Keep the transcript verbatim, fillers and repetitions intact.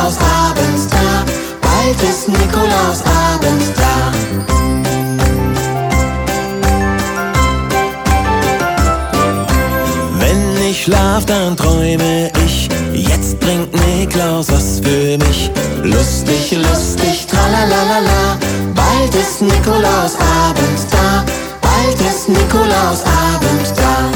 Nikolausabend da. Bald ist Nikolausabend da. Wenn ich schlaf, dann träume ich, jetzt bringt Niklaus was für mich. Lustig, lustig, tralalala. Bald ist Nikolausabend da. Bald ist Nikolausabend da.